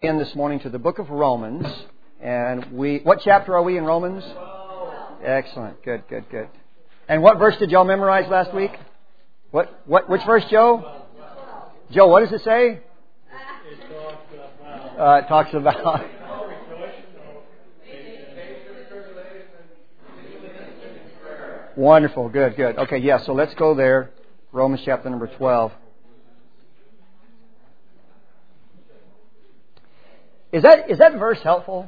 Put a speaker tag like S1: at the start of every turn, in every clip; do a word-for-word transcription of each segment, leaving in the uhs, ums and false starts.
S1: In this morning to the book of Romans, and we what chapter are we in Romans? Excellent, good, good, good. And what verse did y'all memorize last week? What what which verse, Joe? Joe, what does it say? Uh, it talks about. Wonderful, good, good. Okay, yeah. So let's go there. Romans chapter number twelve. Is that is that verse helpful?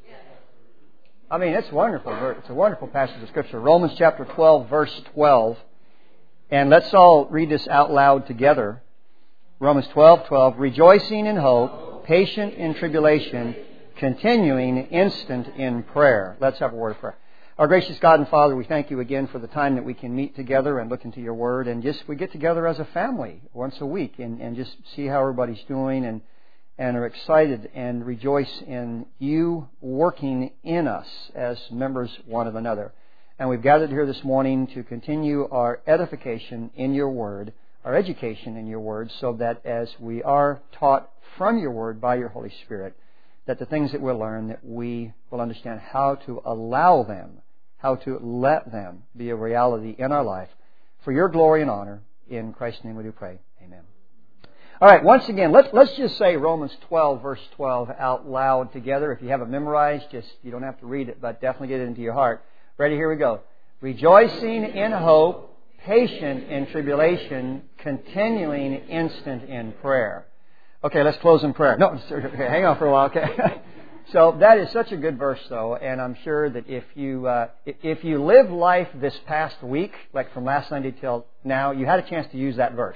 S1: I mean, it's wonderful. It's a wonderful passage of Scripture. Romans chapter twelve, verse twelve. And let's all read this out loud together. Romans twelve, twelve. Rejoicing in hope, patient in tribulation, continuing instant in prayer. Let's have a word of prayer. Our gracious God and Father, we thank you again for the time that we can meet together and look into your Word. And just we get together as a family once a week and, and just see how everybody's doing and and are excited and rejoice in you working in us as members one of another. And we've gathered here this morning to continue our edification in your Word, our education in your Word, so that as we are taught from your Word by your Holy Spirit, that the things that we'll learn, that we will understand how to allow them, how to let them be a reality in our life. For your glory and honor, in Christ's name we do pray. Amen. All right, once again, let's let's just say Romans twelve, verse twelve out loud together. If you have it memorized, just you don't have to read it, but definitely get it into your heart. Ready? Here we go. Rejoicing in hope, patient in tribulation, continuing instant in prayer. Okay, let's close in prayer. No, okay, hang on for a while. Okay. So that is such a good verse, though, and I'm sure that if you uh, if you live life this past week, like from last Sunday till now, you had a chance to use that verse.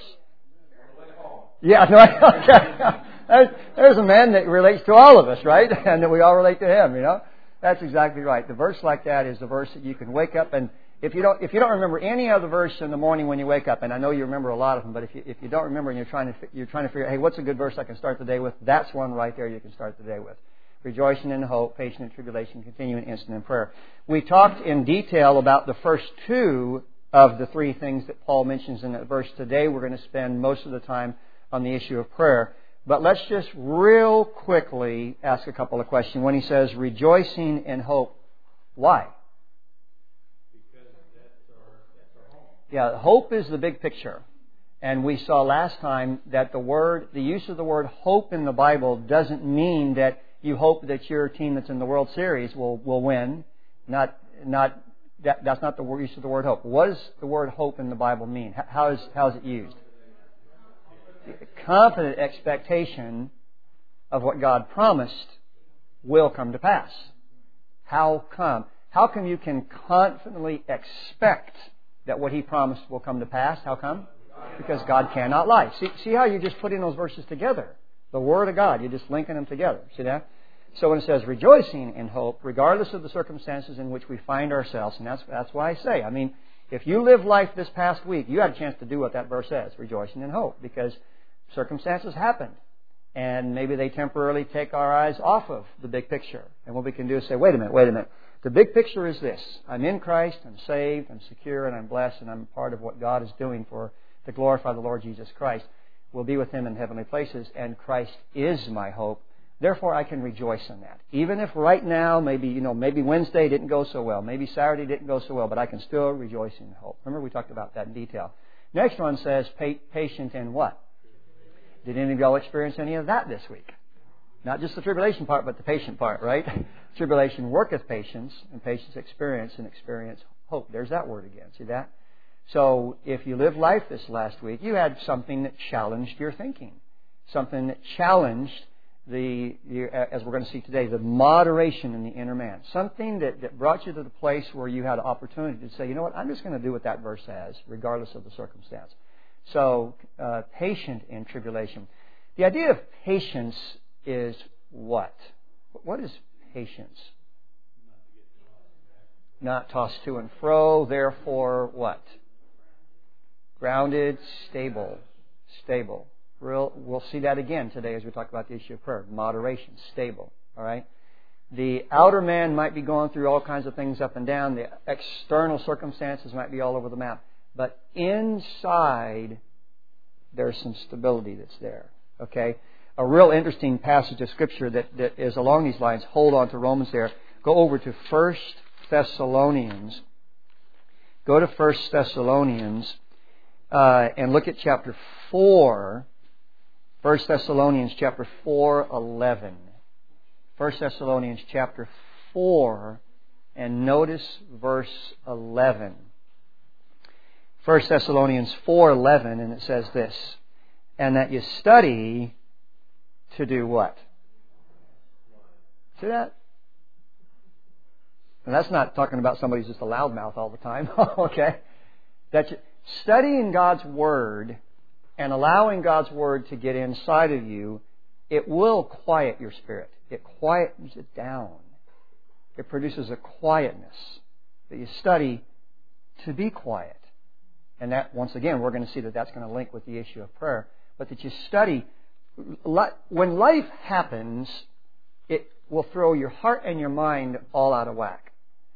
S1: Yeah, okay. There's, there's a man that relates to all of us, right? And that we all relate to him, you know? That's exactly right. The verse like that is the verse that you can wake up and if you don't if you don't remember any other verse in the morning when you wake up, and I know you remember a lot of them, but if you if you don't remember and you're trying to you're trying to figure out, hey, what's a good verse I can start the day with? That's one right there you can start the day with. Rejoicing in hope, patient in tribulation, continuing instant in prayer. We talked in detail about the first two of the three things that Paul mentions in that verse. Today we're going to spend most of the time on the issue of prayer. But let's just real quickly ask a couple of questions. When he says rejoicing in hope, why?
S2: Because that's our, that's our home.
S1: Yeah, hope is the big picture. And we saw last time that the word, the use of the word hope in the Bible doesn't mean that you hope that your team that's in the World Series will, will win. Not, not, that, that's not the use of the word hope. What does the word hope in the Bible mean? How is, how is it used? Confident expectation of what God promised will come to pass. How come? How come you can confidently expect that what He promised will come to pass? How come? Because God cannot lie. See, see how you're just putting those verses together? The Word of God, you're just linking them together. See that? So when it says rejoicing in hope, regardless of the circumstances in which we find ourselves, and that's that's why I say, I mean, if you live life this past week, you had a chance to do what that verse says, rejoicing in hope, because circumstances happen. And maybe they temporarily take our eyes off of the big picture. And what we can do is say, wait a minute, wait a minute. The big picture is this. I'm in Christ, I'm saved, I'm secure, and I'm blessed, and I'm part of what God is doing for to glorify the Lord Jesus Christ. We'll be with Him in heavenly places, and Christ is my hope. Therefore, I can rejoice in that. Even if right now, maybe, you know, maybe Wednesday didn't go so well, maybe Saturday didn't go so well, but I can still rejoice in hope. Remember, we talked about that in detail. Next one says, patient in what? Did any of y'all experience any of that this week? Not just the tribulation part, but the patient part, right? Tribulation worketh patience, and patience experience, and experience hope. There's that word again. See that? So if you lived life this last week, you had something that challenged your thinking. Something that challenged the, as we're going to see today, the moderation in the inner man. Something that, that brought you to the place where you had an opportunity to say, you know what, I'm just going to do what that verse says, regardless of the circumstance. So, uh, patient in tribulation. The idea of patience is what? What is patience? Not tossed to and fro, therefore what? Grounded, stable, stable. We'll, we'll see that again today as we talk about the issue of prayer. Moderation, stable, all right? The outer man might be going through all kinds of things up and down. The external circumstances might be all over the map. But inside, there's some stability that's there. Okay? a real interesting passage of Scripture that, that is along these lines. Hold on to Romans there. Go over to First Thessalonians. Go to First Thessalonians uh, and look at chapter four. First Thessalonians chapter four, eleven. First Thessalonians chapter four, and notice verse eleven. First Thessalonians four, eleven, and it says this, and that you study to do what? See that? And that's not talking about somebody who's just a loudmouth all the time, okay? That you, studying God's Word and allowing God's Word to get inside of you, it will quiet your spirit. It quietens it down. It produces a quietness that you study to be quiet. And that, once again, we're going to see that that's going to link with the issue of prayer. But that you study. When life happens, it will throw your heart and your mind all out of whack.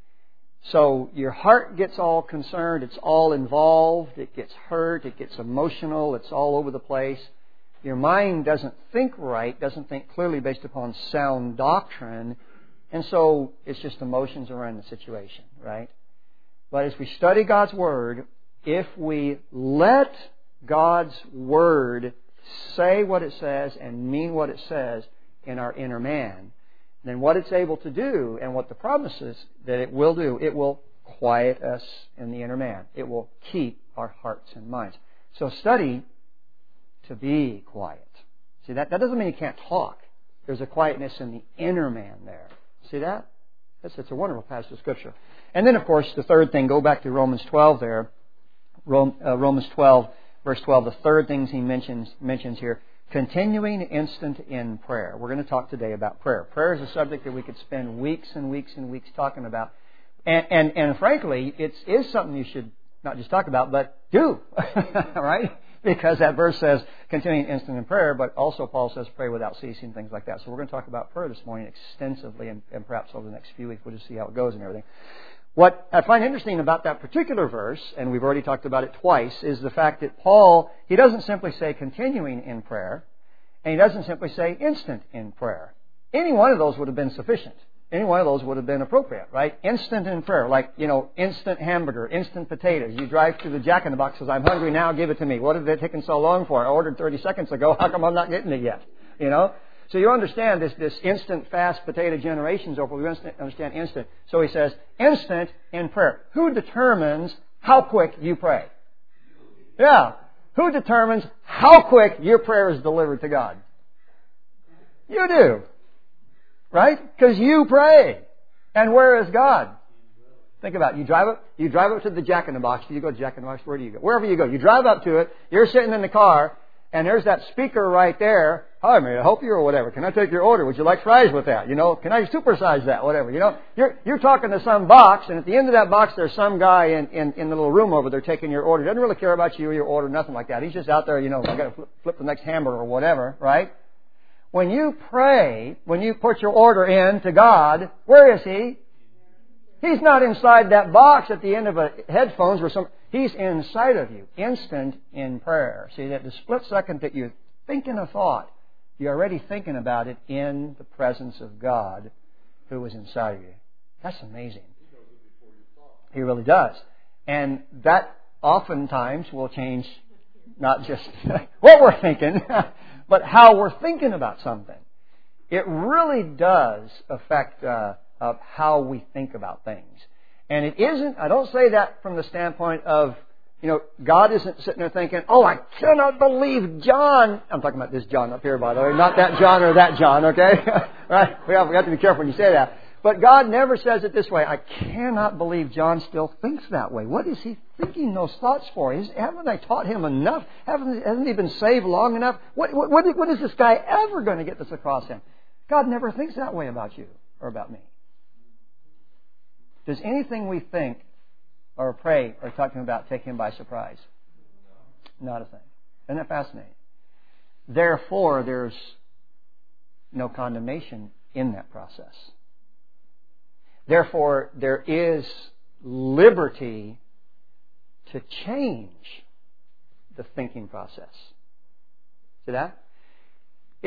S1: So your heart gets all concerned, it's all involved, it gets hurt, it gets emotional, it's all over the place. Your mind doesn't think right, doesn't think clearly based upon sound doctrine, and so it's just emotions around the situation, right? But as we study God's Word, if we let God's Word say what it says and mean what it says in our inner man, then what it's able to do and what the promises that it will do, it will quiet us in the inner man. It will keep our hearts and minds. So study to be quiet. See, that, that doesn't mean you can't talk. There's a quietness in the inner man there. See that? That's, it's a wonderful passage of Scripture. And then, of course, the third thing, go back to Romans twelve there. Rome, uh, Romans twelve, verse twelve, the third things he mentions mentions here. Continuing instant in prayer. We're going to talk today about prayer. Prayer is a subject that we could spend weeks and weeks and weeks talking about. And, and, and frankly, it is something you should not just talk about, but do. Right? Because that verse says continuing instant in prayer, but also Paul says pray without ceasing, things like that. So we're going to talk about prayer this morning extensively, and, and perhaps over the next few weeks we'll just see how it goes and everything. What I find interesting about that particular verse, and we've already talked about it twice, is the fact that Paul, he doesn't simply say continuing in prayer, and he doesn't simply say instant in prayer. Any one of those would have been sufficient. Any one of those would have been appropriate, right? Instant in prayer, like, you know, instant hamburger, instant potatoes. You drive to the Jack in the Box, says, I'm hungry now, give it to me. What have they taken so long for? I ordered thirty seconds ago, how come I'm not getting it yet? You know? So you understand this, this instant fast potato generation's over. We understand instant. So he says, instant in prayer. Who determines how quick you pray? Yeah. Who determines how quick your prayer is delivered to God? You do. Right? Because you pray. And where is God? Think about it. You drive up, you drive up to the Jack in the Box. Do you go to Jack in the Box? Where do you go? Wherever you go. You drive up to it. You're sitting in the car. And there's that speaker right there. Hi, may I help you or whatever? Can I take your order? Would you like fries with that? You know, can I supersize that? Whatever. You know, you're you're talking to some box, and at the end of that box, there's some guy in, in, in the little room over there taking your order. Doesn't really care about you or your order, nothing like that. He's just out there, you know, I got to flip, flip the next hamburger or whatever, right? When you pray, when you put your order in to God, where is He? He's not inside that box at the end of a headphones or some. He's inside of you, instant in prayer. See, that the split second that you're thinking a thought, you're already thinking about it in the presence of God who is inside of you. That's amazing. He really does. And that oftentimes will change not just what we're thinking, but how we're thinking about something. It really does affect uh, of how we think about things. And it isn't, I don't say that from the standpoint of, you know, God isn't sitting there thinking, oh, I cannot believe John. I'm talking about this John up here, by the way, not that John or that John, okay? Right? We have, we have to be careful when you say that. But God never says it this way. I cannot believe John still thinks that way. What is he thinking those thoughts for? Is, haven't I taught him enough? Haven't, hasn't he been saved long enough? What, what, what, what is this guy ever going to get this across him? God never thinks that way about you or about me. Does anything we think or pray or talk to Him about take Him by surprise? Not a thing. Isn't that fascinating? Therefore, there's no condemnation in that process. Therefore, there is liberty to change the thinking process. See that?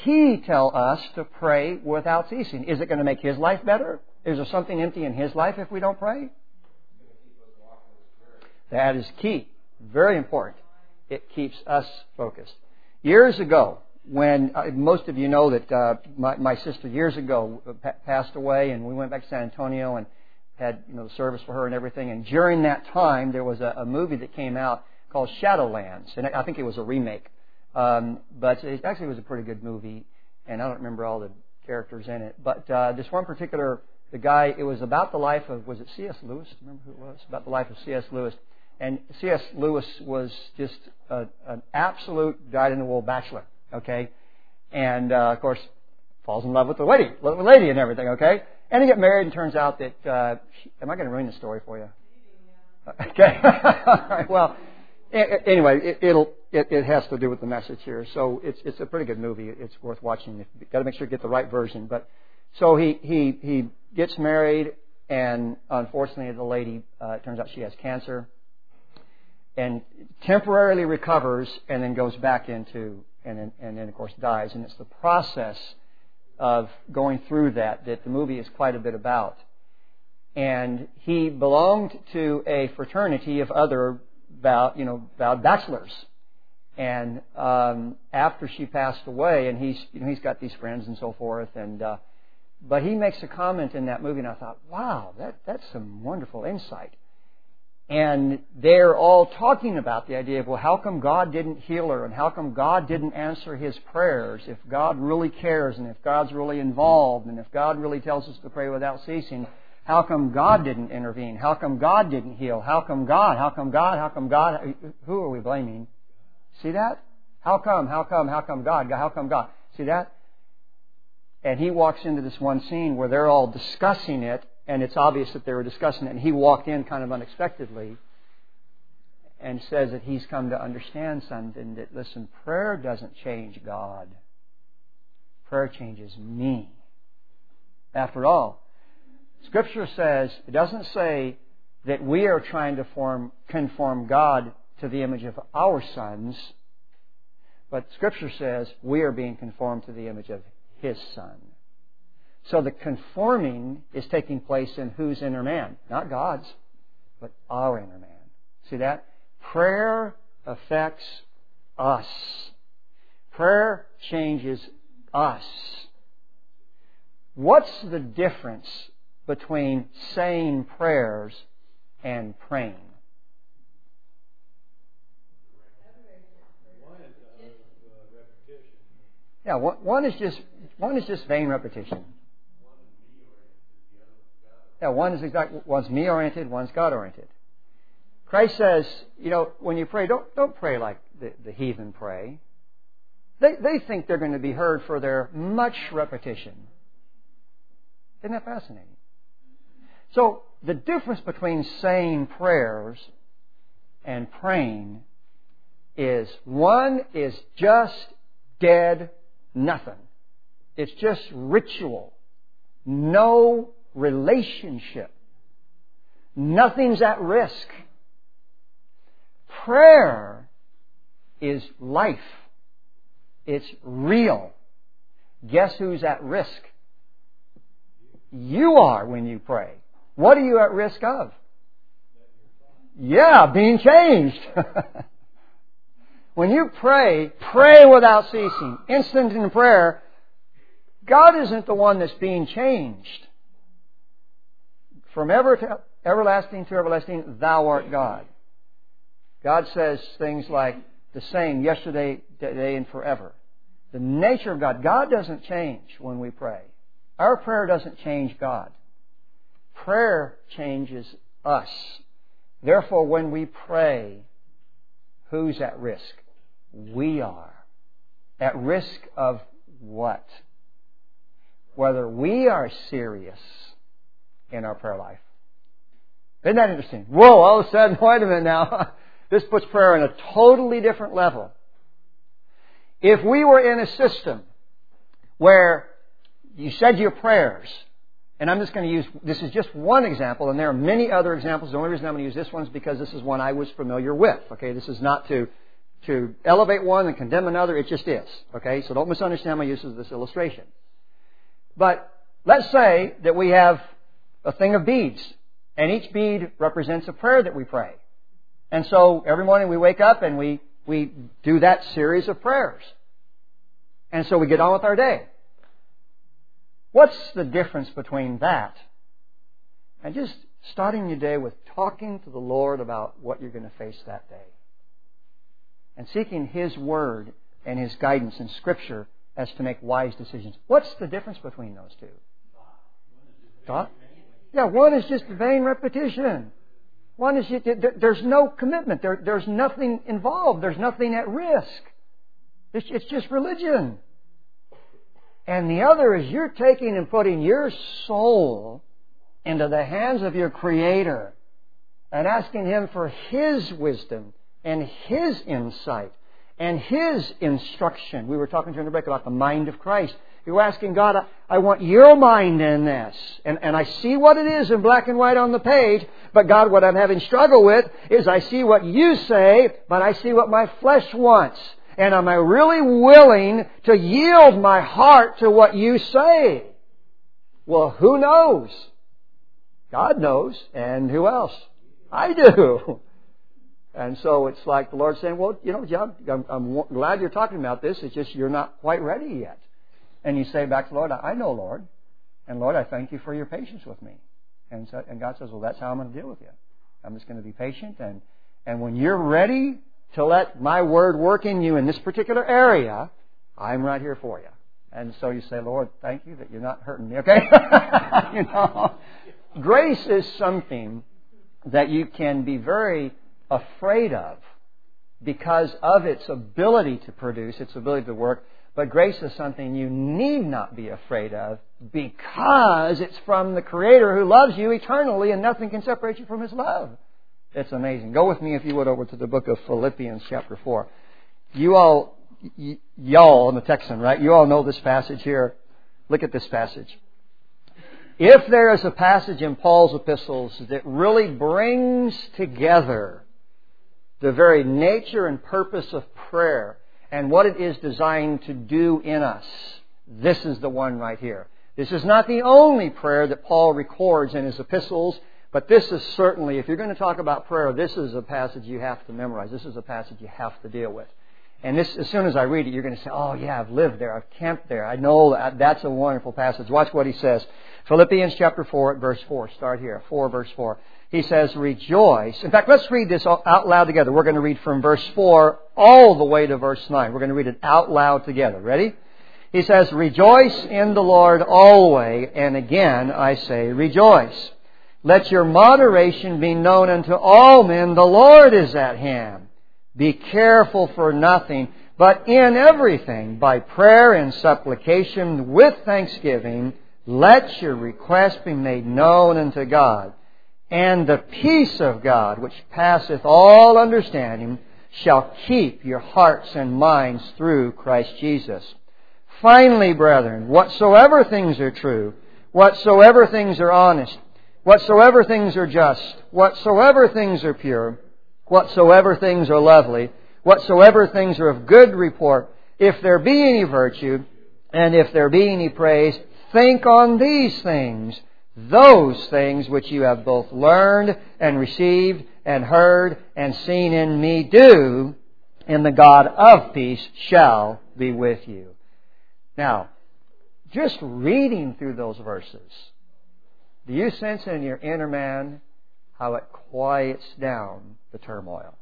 S1: He tell us to pray without ceasing. Is it going to make His life better? Is there something empty in His life if we don't pray? That is key. Very important. It keeps us focused. Years ago, when uh, most of you know that uh, my, my sister years ago pa- passed away, and we went back to San Antonio and had you know the service for her and everything. And during that time, there was a, a movie that came out called Shadowlands, and I think it was a remake. Um, but it actually was a pretty good movie, and I don't remember all the characters in it. But uh, this one particular, the guy, it was about the life of, was it C S Lewis? Remember who it was? About the life of C S Lewis. And C S Lewis was just a, an absolute dyed-in-the-wool bachelor, okay? And, uh, of course, falls in love with the lady, with the lady and everything, okay? And they get married, and turns out that, uh, she, am I going to ruin the story for you? Okay. All right. Well, anyway, it, it'll it, it has to do with the message here. So it's it's a pretty good movie. It's worth watching. You've got to make sure you get the right version. But so he he he gets married, and unfortunately, the lady uh, it turns out she has cancer, and temporarily recovers, and then goes back into and then, and then of course dies. And it's the process of going through that that the movie is quite a bit about. And he belonged to a fraternity of other vowed, you know, vowed bachelors. And um, after she passed away, and he's, you know, he's got these friends and so forth. And uh, but he makes a comment in that movie, and I thought, wow, that that's some wonderful insight. And they're all talking about the idea of, well, how come God didn't heal her, and how come God didn't answer his prayers? If God really cares, and if God's really involved, and if God really tells us to pray without ceasing, how come God didn't intervene? How come God didn't heal? How come God? How come God? How come God? Who are we blaming? See that? How come? How come? How come God? How come God? See that? And he walks into this one scene where they're all discussing it, and it's obvious that they were discussing it, and he walked in kind of unexpectedly and says that he's come to understand something, that, listen, prayer doesn't change God. Prayer changes me. After all, Scripture says, it doesn't say that we are trying to form, conform God to the image of our sons, but Scripture says we are being conformed to the image of His Son. So the conforming is taking place in whose inner man? Not God's, but our inner man. See that? Prayer affects us. Prayer changes us. What's the difference between saying prayers and praying?
S2: One is uh, repetition.
S1: Yeah, one, one is just one is just vain repetition. Yeah, one is exact. One's me oriented, one's God oriented. Christ says, you know, when you pray, don't don't pray like the, the heathen pray. They they think they're going to be heard for their much repetition. Isn't that fascinating? So the difference between saying prayers and praying is one is just dead nothing. It's just ritual. No relationship. Nothing's at risk. Prayer is life. It's real. Guess who's at risk? You are when you pray. What are you at risk of? Yeah, being changed. When you pray, pray without ceasing. Instant in prayer, God isn't the one that's being changed. From ever to everlasting to everlasting, thou art God. God says things like the same yesterday, today, and forever. The nature of God. God doesn't change when we pray. Our prayer doesn't change God. Prayer changes us. Therefore, when we pray, who's at risk? We are. At risk of what? Whether we are serious in our prayer life. Isn't that interesting? Whoa, all of a sudden, wait a minute now. This puts prayer on a totally different level. If we were in a system where you said your prayers, and I'm just going to use, this is just one example, and there are many other examples. The only reason I'm going to use this one is because this is one I was familiar with. Okay, this is not to to elevate one and condemn another. It just is. Okay? So don't misunderstand my use of this illustration. But let's say that we have a thing of beads, and each bead represents a prayer that we pray. And so every morning we wake up and we, we do that series of prayers. And so we get on with our day. What's the difference between that and just starting your day with talking to the Lord about what you're going to face that day? And seeking His Word and His guidance in Scripture as to make wise decisions. What's the difference between those two? Thought? Yeah, one is just vain repetition. One is just, there's no commitment. There, there's nothing involved. There's nothing at risk. It's, it's just religion. And the other is you're taking and putting your soul into the hands of your Creator and asking Him for His wisdom and His insight and His instruction. We were talking during the break about the mind of Christ. You're asking God, I, I want your mind in this. And, and I see what it is in black and white on the page, but God, what I'm having struggle with is I see what you say, but I see what my flesh wants. And am I really willing to yield my heart to what you say? Well, who knows? God knows. And who else? I do. And so it's like the Lord saying, well, you know, John, I'm, I'm glad you're talking about this. It's just you're not quite ready yet. And you say back to the Lord, I know, Lord. And Lord, I thank you for your patience with me. And so, and God says, well, that's how I'm going to deal with you. I'm just going to be patient. And, and when you're ready to let my word work in you in this particular area, I'm right here for you. And so you say, Lord, thank you that you're not hurting me, okay? You know, grace is something that you can be very afraid of because of its ability to produce, its ability to work. But grace is something you need not be afraid of because it's from the Creator who loves you eternally and nothing can separate you from His love. It's amazing. Go with me, if you would, over to the book of Philippians chapter four. You all, y- y'all, I'm a Texan, right? You all know this passage here. Look at this passage. If there is a passage in Paul's epistles that really brings together the very nature and purpose of prayer and what it is designed to do in us, this is the one right here. This is not the only prayer that Paul records in his epistles, but this is certainly, if you're going to talk about prayer, this is a passage you have to memorize. This is a passage you have to deal with. And this, as soon as I read it, you're going to say, oh yeah, I've lived there, I've camped there. I know that that's a wonderful passage. Watch what he says. Philippians chapter four at verse four. Start here. four verse four. He says, rejoice. In fact, let's read this out loud together. We're going to read from verse four all the way to verse nine. We're going to read it out loud together. Ready? He says, rejoice in the Lord always. And again, I say, rejoice. Let your moderation be known unto all men. The Lord is at hand. Be careful for nothing, but in everything, by prayer and supplication with thanksgiving, let your request be made known unto God. And the peace of God, which passeth all understanding, shall keep your hearts and minds through Christ Jesus. Finally, brethren, whatsoever things are true, whatsoever things are honest, whatsoever things are just, whatsoever things are pure, whatsoever things are lovely, whatsoever things are of good report, if there be any virtue, and if there be any praise, think on these things. Those things which you have both learned and received and heard and seen in me do, and the God of peace shall be with you. Now, just reading through those verses, do you sense in your inner man how it quiets down the turmoil?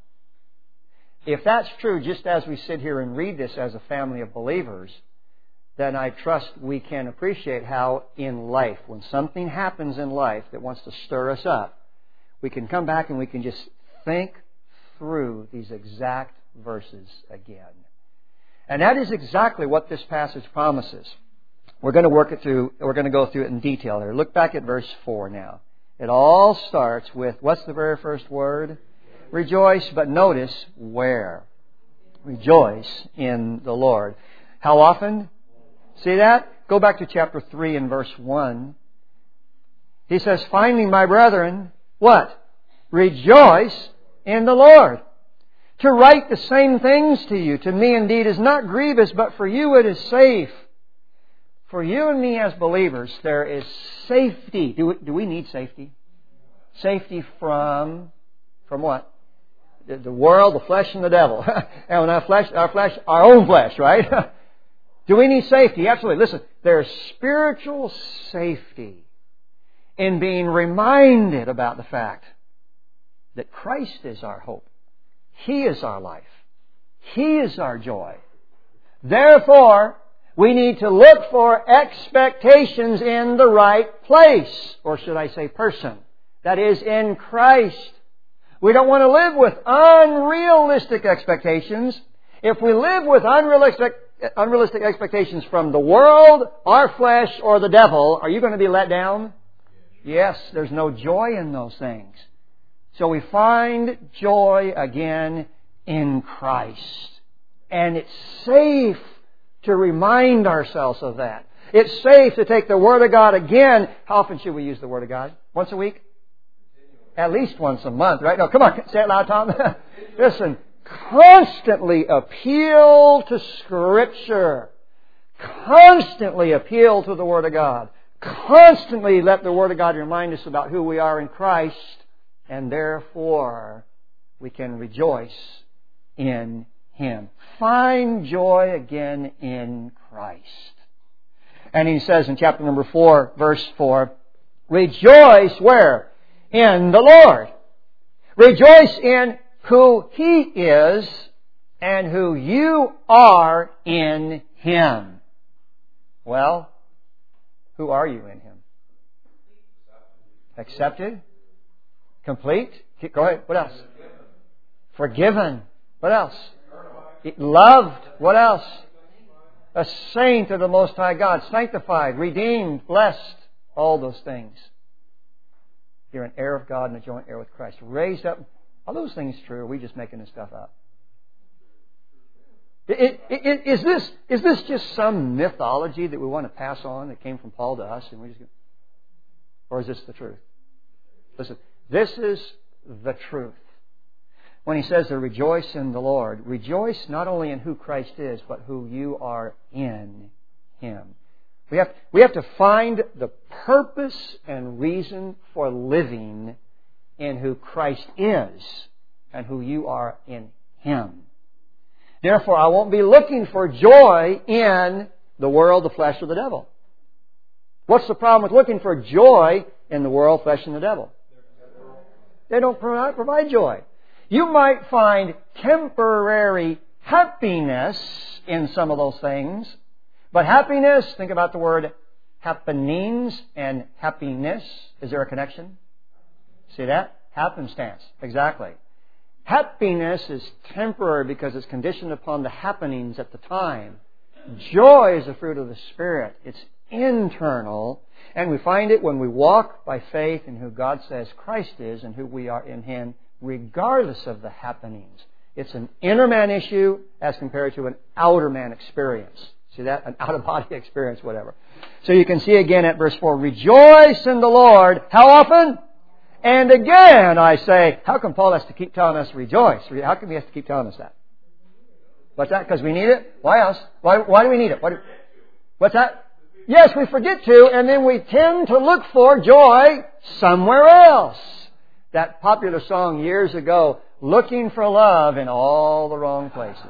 S1: If that's true, just as we sit here and read this as a family of believers, then I trust we can appreciate how in life, when something happens in life that wants to stir us up, we can come back and we can just think through these exact verses again. And that is exactly what this passage promises. We're going to work it through, we're going to go through it in detail here. Look back at verse four now. It all starts with, what's the very first word? Rejoice, but notice where. Rejoice in the Lord. How often? See that? Go back to chapter three and verse one. He says, finally, my brethren, what? Rejoice in the Lord. To write the same things to you, to me indeed, is not grievous, but for you it is safe. For you and me as believers, there is safety. Do we, do we need safety? Safety from, from what? The, the world, the flesh, and the devil. And when our flesh, our flesh, our own flesh, right? Do we need safety? Absolutely. Listen, there's spiritual safety in being reminded about the fact that Christ is our hope. He is our life. He is our joy. Therefore, we need to look for expectations in the right place, or should I say person. That is, in Christ. We don't want to live with unrealistic expectations. If we live with unrealistic, unrealistic expectations from the world, our flesh, or the devil, are you going to be let down? Yes, there's no joy in those things. So we find joy again in Christ. And it's safe to remind ourselves of that. It's safe to take the Word of God again. How often should we use the Word of God? Once a week? At least once a month, right? No, come on, say it loud, Tom. Listen, constantly appeal to Scripture. Constantly appeal to the Word of God. Constantly let the Word of God remind us about who we are in Christ, and therefore we can rejoice in Him. Find joy again in Christ. And he says in chapter number four, verse four, rejoice where? In the Lord. Rejoice in who He is and who you are in Him. Well, who are you in Him? Accepted? Complete? Go ahead. What else? Forgiven. What else? Loved. What else? A saint of the Most High God. Sanctified, redeemed, blessed. All those things. You're an heir of God and a joint heir with Christ. Raised up. Are those things true? Or are we just making this stuff up? It, it, it, is this is this just some mythology that we want to pass on that came from Paul to us, and we just, or is this the truth? Listen, this is the truth. When he says to rejoice in the Lord, rejoice not only in who Christ is, but who you are in Him. We have, we have to find the purpose and reason for living in who Christ is and who you are in Him. Therefore, I won't be looking for joy in the world, the flesh, or the devil. What's the problem with looking for joy in the world, flesh, and the devil? They don't provide joy. You might find temporary happiness in some of those things. But happiness, think about the word happenings and happiness. Is there a connection? See that? Happenstance. Exactly. Happiness is temporary because it's conditioned upon the happenings at the time. Joy is a fruit of the Spirit. It's internal. And we find it when we walk by faith in who God says Christ is and who we are in Him, regardless of the happenings. It's an inner man issue as compared to an outer man experience. See that? An out-of-body experience, whatever. So you can see again at verse four, rejoice in the Lord. How often? And again, I say, how come Paul has to keep telling us rejoice? How come he has to keep telling us that? What's that? Because we need it? Why else? Why, why do we need it? What do, what's that? Yes, we forget to, and then we tend to look for joy somewhere else. That popular song years ago, looking for love in all the wrong places.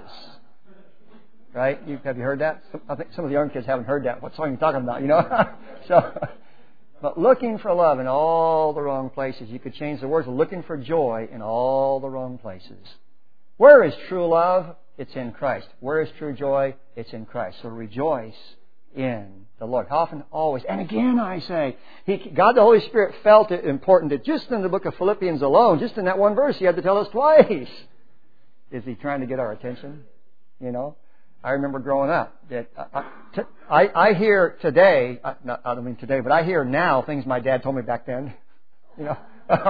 S1: Right? You, have you heard that? I think some of the young kids haven't heard that. What song are you talking about? You know? so, but looking for love in all the wrong places. You could change the words. Looking for joy in all the wrong places. Where is true love? It's in Christ. Where is true joy? It's in Christ. So rejoice in the Lord. How often? Always. And again, I say, he, God the Holy Spirit felt it important that just in the book of Philippians alone, just in that one verse, He had to tell us twice. Is He trying to get our attention? You know? I remember growing up that I, I, I hear today, not, I don't mean today, but I hear now things my dad told me back then. You know,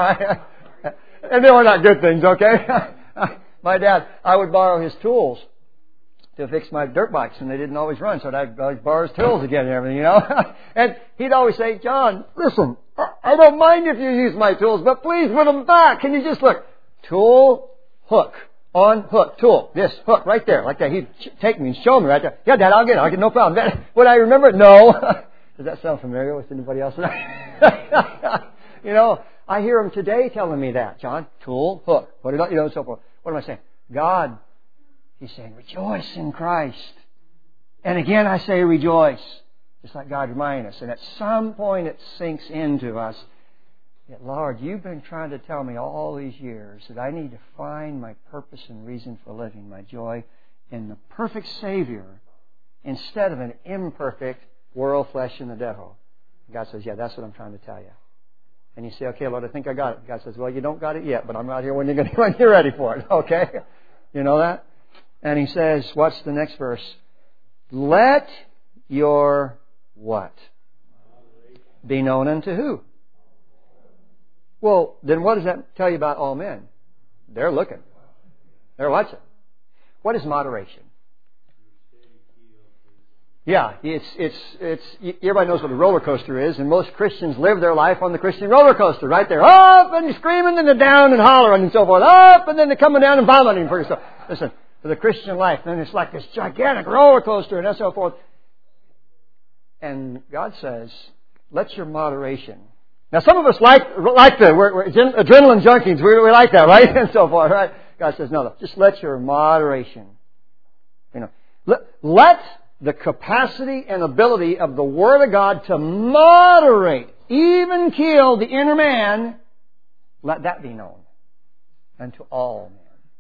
S1: and they were not good things, okay? My dad, I would borrow his tools to fix my dirt bikes, and they didn't always run, so I'd always borrow his tools again and everything, you know? And he'd always say, John, listen, I don't mind if you use my tools, but please put them back. Can you just look? Tool, hook. On hook, tool, this hook right there, like that. He'd take me and show me right there. Yeah, Dad, I'll get it. I'll get it, no problem. Dad, would I remember it? No. Does that sound familiar with anybody else? You know, I hear him today telling me that. John, tool, hook, put it on, you know, and so forth. What am I saying? God, He's saying, rejoice in Christ. And again, I say rejoice. Just like God reminded us. And at some point it sinks into us. Yet, Lord, You've been trying to tell me all these years that I need to find my purpose and reason for living, my joy in the perfect Savior instead of an imperfect world, flesh, and the devil. God says, yeah, that's what I'm trying to tell you. And you say, okay, Lord, I think I got it. God says, well, you don't got it yet, but I'm out here when you're, gonna, when you're ready for it. Okay? You know that? And He says, what's the next verse? Let your what? Be known unto who? Well, then what does that tell you about all men? They're looking. They're watching. What is moderation? Yeah, it's, it's, it's, everybody knows what a roller coaster is, and most Christians live their life on the Christian roller coaster, right? They're up and screaming and they're down and hollering and so forth, up and then they're coming down and vomiting for yourself. Listen, for the Christian life, then it's like this gigantic roller coaster and so forth. And God says, let your moderation. Now, some of us like like that. We're, we're adrenaline junkies. We, we like that, right? And so forth, right? God says, no, no. Just let your moderation. You know, let, let the capacity and ability of the Word of God to moderate, even kill the inner man, let that be known unto all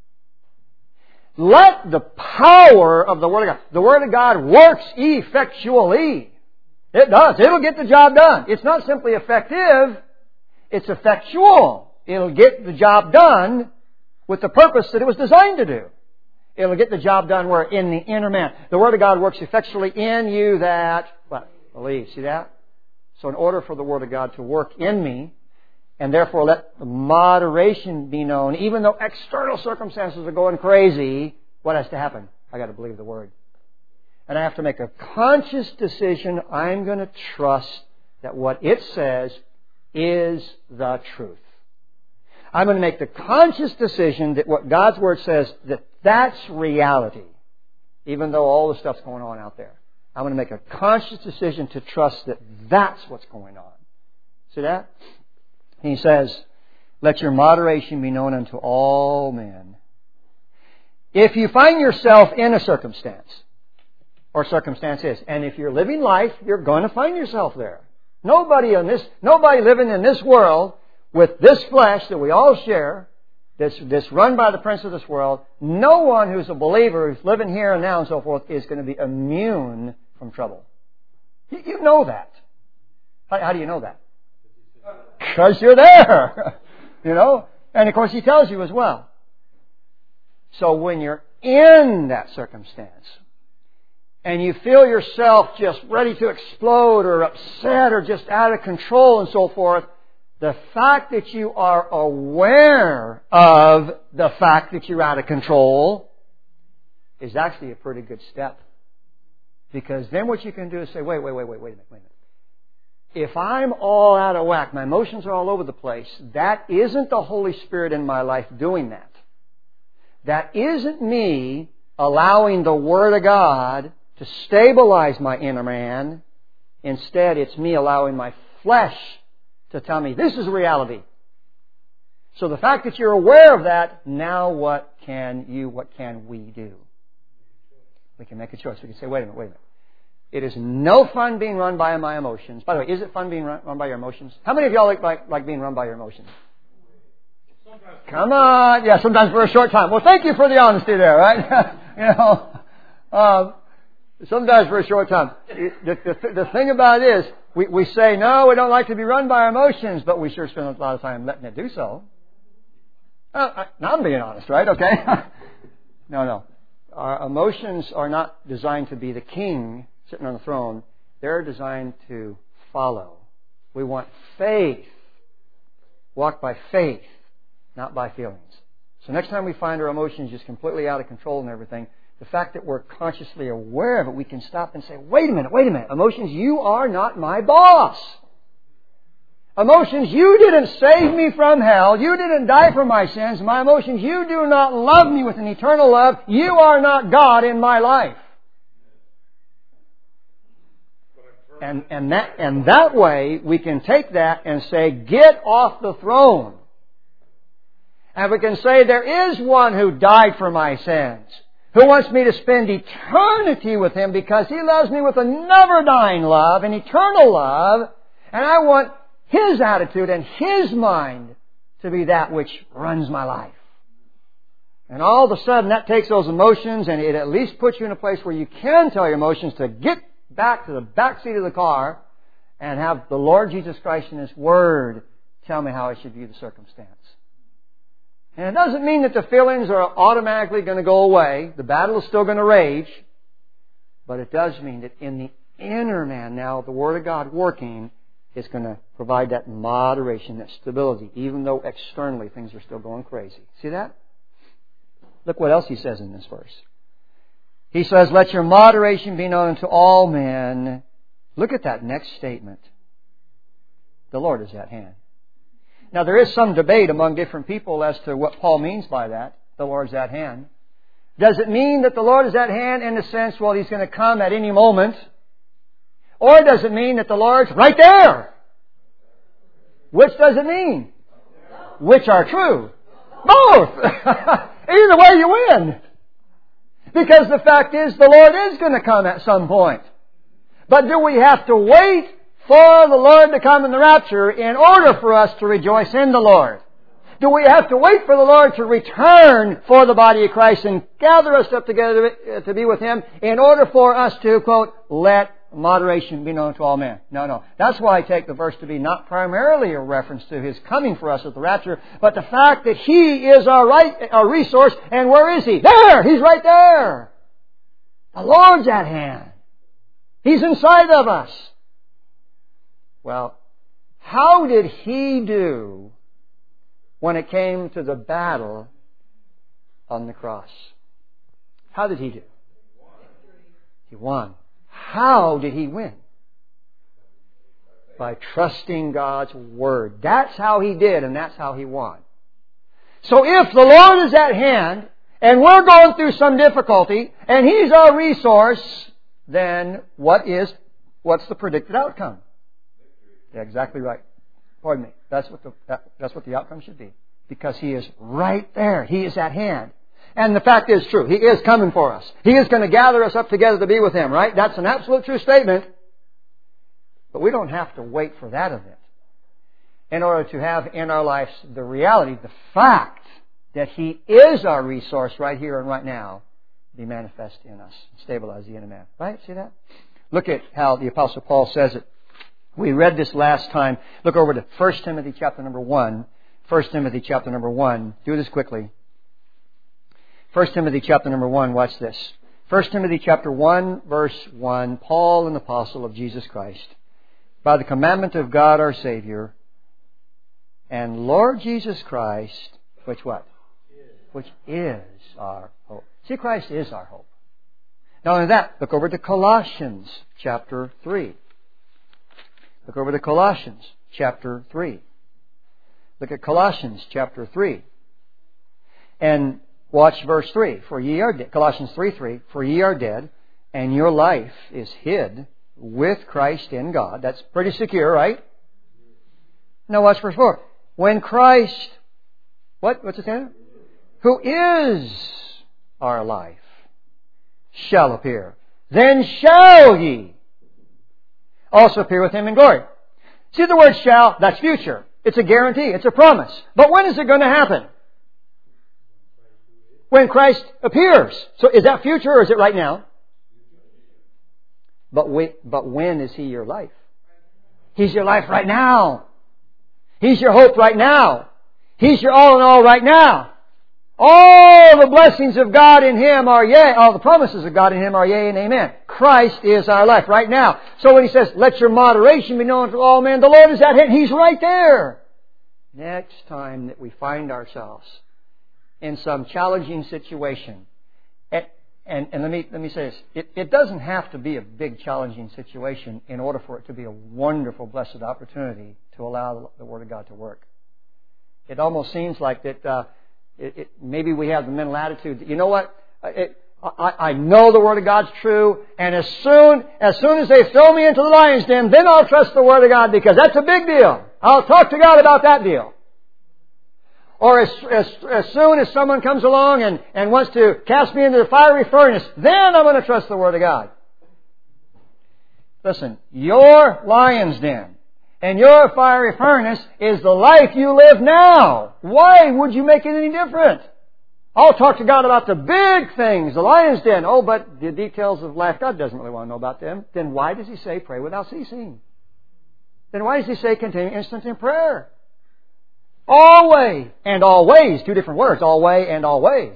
S1: men. Let the power of the Word of God. The Word of God works effectually. It does. It'll get the job done. It's not simply effective. It's effectual. It'll get the job done with the purpose that it was designed to do. It'll get the job done where? In the inner man. The Word of God works effectually in you that, what? Believe. See that? So in order for the Word of God to work in me, and therefore let the moderation be known, even though external circumstances are going crazy, what has to happen? I got to believe the Word. And I have to make a conscious decision. I'm going to trust that what it says is the truth. I'm going to make the conscious decision that what God's Word says, that that's reality. Even though all the stuff's going on out there. I'm going to make a conscious decision to trust that that's what's going on. See that? He says, let your moderation be known unto all men. If you find yourself in a circumstance, or circumstance is. And if you're living life, you're going to find yourself there. Nobody in this, nobody living in this world with this flesh that we all share, this, this run by the prince of this world, no one who's a believer who's living here and now and so forth is going to be immune from trouble. You, you know that. How, how do you know that? Because you're there. You know? And of course He tells you as well. So when you're in that circumstance, and you feel yourself just ready to explode or upset or just out of control and so forth, the fact that you are aware of the fact that you're out of control is actually a pretty good step. Because then what you can do is say, wait, wait, wait, wait, wait a minute, wait a minute. If I'm all out of whack, my emotions are all over the place, that isn't the Holy Spirit in my life doing that. That isn't me allowing the Word of God to stabilize my inner man. Instead, it's me allowing my flesh to tell me, this is reality. So the fact that you're aware of that, now what can you, what can we do? We can make a choice. We can say, wait a minute, wait a minute. It is no fun being run by my emotions. By the way, is it fun being run, run by your emotions? How many of y'all like, like, like being run by your emotions? Come on. Yeah, sometimes for a short time. Well, thank you for the honesty there, right? you know, um, sometimes for a short time. The, the, the thing about it is, we, we say, no, we don't like to be run by our emotions, but we sure spend a lot of time letting it do so. Uh, I, now I'm being honest, right? Okay? no, no. Our emotions are not designed to be the king sitting on the throne. They're designed to follow. We want faith. Walk by faith, not by feelings. So next time we find our emotions just completely out of control and everything, the fact that we're consciously aware of it, we can stop and say, wait a minute, wait a minute. Emotions, you are not my boss. Emotions, you didn't save me from hell. You didn't die for my sins. My emotions, you do not love me with an eternal love. You are not God in my life. And, and, that, and that way, we can take that and say, get off the throne. And we can say, there is one who died for my sins, who wants me to spend eternity with Him because He loves me with a never-dying love, an eternal love, and I want His attitude and His mind to be that which runs my life. And all of a sudden, that takes those emotions and it at least puts you in a place where you can tell your emotions to get back to the back seat of the car and have the Lord Jesus Christ in His Word tell me how I should view the circumstance. And it doesn't mean that the feelings are automatically going to go away. The battle is still going to rage. But it does mean that in the inner man now, the Word of God working is going to provide that moderation, that stability, even though externally things are still going crazy. See that? Look what else he says in this verse. He says, let your moderation be known to all men. Look at that next statement. The Lord is at hand. Now, there is some debate among different people as to what Paul means by that. The Lord's at hand. Does it mean that the Lord is at hand in the sense, well, He's going to come at any moment? Or does it mean that the Lord's right there? Which does it mean? Which are true? Both! Either way you win. Because the fact is, the Lord is going to come at some point. But do we have to wait for the Lord to come in the rapture in order for us to rejoice in the Lord? Do we have to wait for the Lord to return for the body of Christ and gather us up together to be with Him in order for us to, quote, let moderation be known to all men? No, no. That's why I take the verse to be not primarily a reference to His coming for us at the rapture, but the fact that He is our right, our resource, and where is He? There! He's right there! The Lord's at hand. He's inside of us. Well, how did He do when it came to the battle on the cross? How did He do? He won. How did He win? By trusting God's Word. That's how He did, and that's how He won. So if the Lord is at hand, and we're going through some difficulty, and He's our resource, then what is, what's the predicted outcome? Yeah, exactly right. Pardon me. That's what the that, that's what the outcome should be. Because He is right there. He is at hand. And the fact is true. He is coming for us. He is going to gather us up together to be with Him, right? That's an absolute true statement. But we don't have to wait for that event in order to have in our lives the reality, the fact that He is our resource right here and right now be manifest in us. Stabilize the inner man. Right? See that? Look at how the Apostle Paul says it. We read this last time. Look over to First Timothy chapter number one. First Timothy chapter number one. Do this quickly. First Timothy chapter number one. Watch this. First Timothy chapter one, verse one. Paul, an apostle of Jesus Christ, by the commandment of God our Savior, and Lord Jesus Christ, which what? Which is our hope. See, Christ is our hope. Not only that, look over to Colossians chapter three. Look over to Colossians chapter three. Look at Colossians chapter three. And watch verse three. For ye are dead. Colossians three three. For ye are dead, and your life is hid with Christ in God. That's pretty secure, right? Now watch verse four. When Christ, what? What's it say? Who is our life, shall appear, then shall ye also appear with Him in glory. See the word shall? That's future. It's a guarantee. It's a promise. But when is it going to happen? When Christ appears. So is that future or is it right now? But wait, but when is He your life? He's your life right now. He's your hope right now. He's your all in all right now. All the blessings of God in Him are yea. All the promises of God in Him are yea and amen. Christ is our life right now. So when He says, let your moderation be known to all men, the Lord is at hand. He's right there. Next time that we find ourselves in some challenging situation, and, and, and let me let me say this, it, it doesn't have to be a big challenging situation in order for it to be a wonderful, blessed opportunity to allow the Word of God to work. It almost seems like that uh, it, it, maybe we have the mental attitude that, you know what, it, I, I know the Word of God's true, and as soon as soon as they throw me into the lion's den, then I'll trust the Word of God because that's a big deal. I'll talk to God about that deal. Or as, as, as soon as someone comes along and, and wants to cast me into the fiery furnace, then I'm going to trust the Word of God. Listen, your lion's den and your fiery furnace is the life you live now. Why would you make it any different? I'll talk to God about the big things, the lion's den. Oh, but the details of life, God doesn't really want to know about them. Then why does He say pray without ceasing? Then why does He say continue instant in prayer? Always and always, two different words, always and always.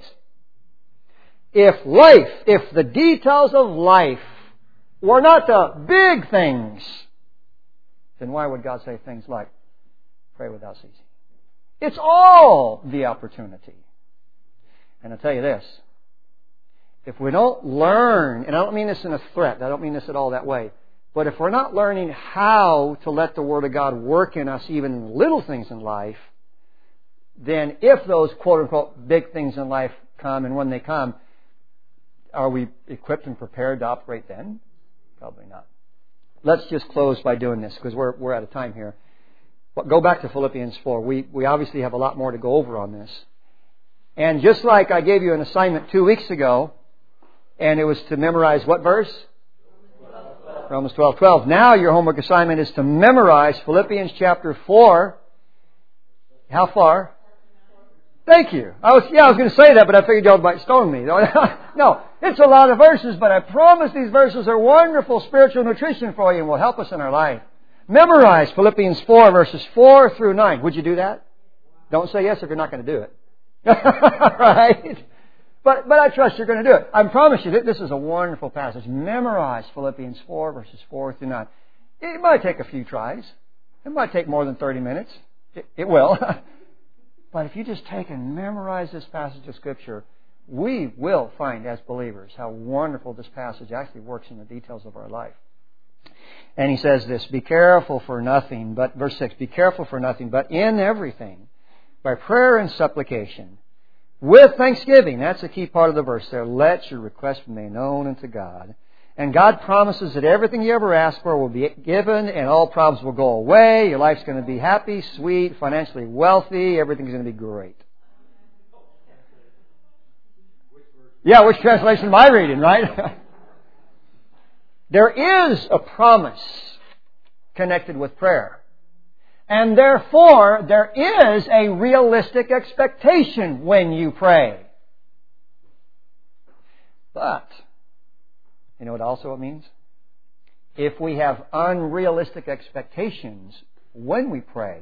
S1: If life, if the details of life were not the big things, then why would God say things like pray without ceasing? It's all the opportunity. And I'll tell you this, if we don't learn, and I don't mean this in a threat, I don't mean this at all that way, but if we're not learning how to let the Word of God work in us even in the little things in life, then if those quote-unquote big things in life come, and when they come, are we equipped and prepared to operate then? Probably not. Let's just close by doing this, because we're we're out of time here. But go back to Philippians four. We, we obviously have a lot more to go over on this. And just like I gave you an assignment two weeks ago, and it was to memorize what verse? Romans twelve twelve. Now your homework assignment is to memorize Philippians chapter four. How far? Thank you. I was, yeah, I was going to say that, but I figured y'all might stone me. No, it's a lot of verses, but I promise these verses are wonderful spiritual nutrition for you and will help us in our life. Memorize Philippians four, verses four through nine. Would you do that? Don't say yes if you're not going to do it. Right? But, but I trust you're going to do it. I promise you, this is a wonderful passage. Memorize Philippians four, verses four through nine. It might take a few tries. It might take more than thirty minutes. It, it will. But if you just take and memorize this passage of Scripture, we will find as believers how wonderful this passage actually works in the details of our life. And he says this, be careful for nothing, but, verse six, be careful for nothing, but in everything, by prayer and supplication, with thanksgiving. That's a key part of the verse there. Let your requests be made known unto God. And God promises that everything you ever ask for will be given and all problems will go away. Your life's going to be happy, sweet, financially wealthy. Everything's going to be great. Yeah, which translation am I reading, right? There is a promise connected with prayer. And therefore, there is a realistic expectation when you pray. But, you know what also it means? If we have unrealistic expectations when we pray,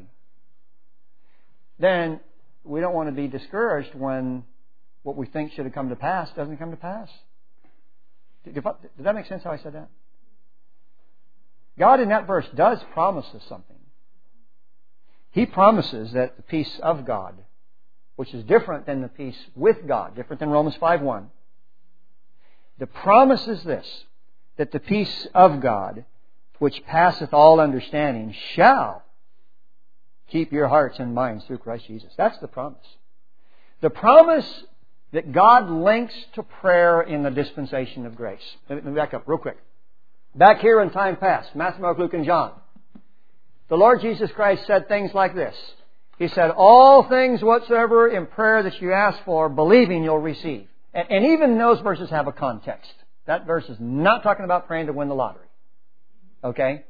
S1: then we don't want to be discouraged when what we think should have come to pass doesn't come to pass. Did, did that make sense how I said that? God in that verse does promise us something. He promises that the peace of God, which is different than the peace with God, different than Romans five one. The promise is this, that the peace of God, which passeth all understanding, shall keep your hearts and minds through Christ Jesus. That's the promise. The promise that God links to prayer in the dispensation of grace. Let me back up real quick. Back here in time past, Matthew, Mark, Luke, and John, the Lord Jesus Christ said things like this. He said, all things whatsoever in prayer that you ask for, believing you'll receive. And, and even those verses have a context. That verse is not talking about praying to win the lottery. Okay?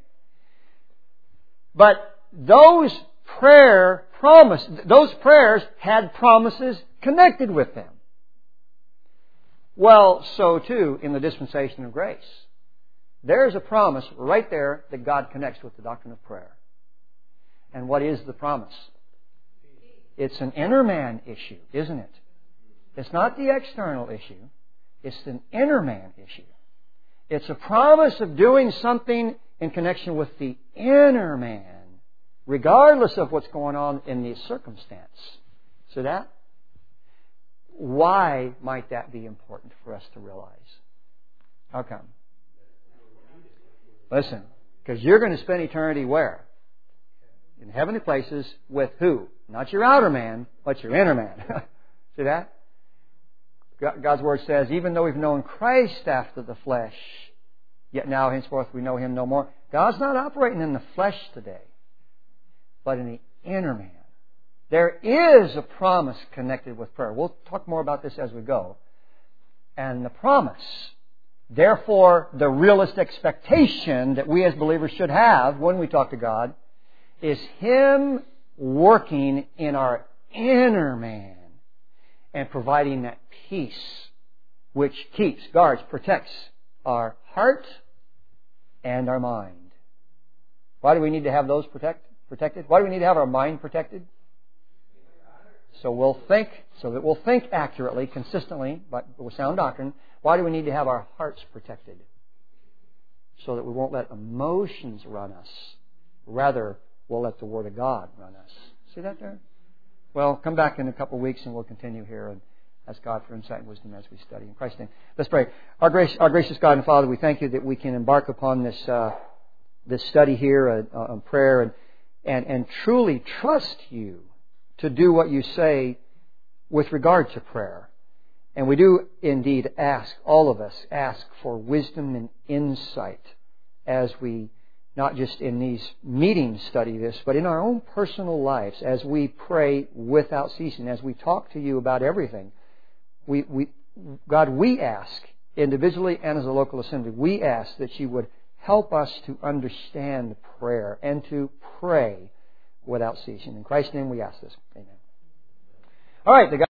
S1: But those prayer promise, those prayers had promises connected with them. Well, so too in the dispensation of grace. There's a promise right there that God connects with the doctrine of prayer. And what is the promise? It's an inner man issue, isn't it? It's not the external issue. It's an inner man issue. It's a promise of doing something in connection with the inner man, regardless of what's going on in the circumstance. So that? Why might that be important for us to realize? How come? Listen, because you're going to spend eternity where? in heavenly places with who? Not your outer man, but your inner man. See that? God's Word says, even though we've known Christ after the flesh, yet now henceforth we know Him no more. God's not operating in the flesh today, but in the inner man. There is a promise connected with prayer. We'll talk more about this as we go. And the promise, therefore the realist expectation that we as believers should have when we talk to God, is Him working in our inner man and providing that peace which keeps, guards, protects our heart and our mind. Why do we need to have those protect, protected? Why do we need to have our mind protected? So we'll think, so that we'll think accurately, consistently, but with sound doctrine. Why do we need to have our hearts protected? So that we won't let emotions run us. Rather, we'll let the Word of God run us. See that there? Well, come back in a couple of weeks and we'll continue here and ask God for insight and wisdom as we study. In Christ's name, let's pray. Our, grace, our gracious God and Father, we thank You that we can embark upon this uh, this study here uh, on prayer and, and, and truly trust You to do what You say with regard to prayer. And we do indeed ask, all of us, ask for wisdom and insight as we, not just in these meetings study this, but in our own personal lives as we pray without ceasing, as we talk to You about everything. We, we, God, we ask, individually and as a local assembly, we ask that You would help us to understand prayer and to pray without ceasing. In Christ's name we ask this. Amen. All right. The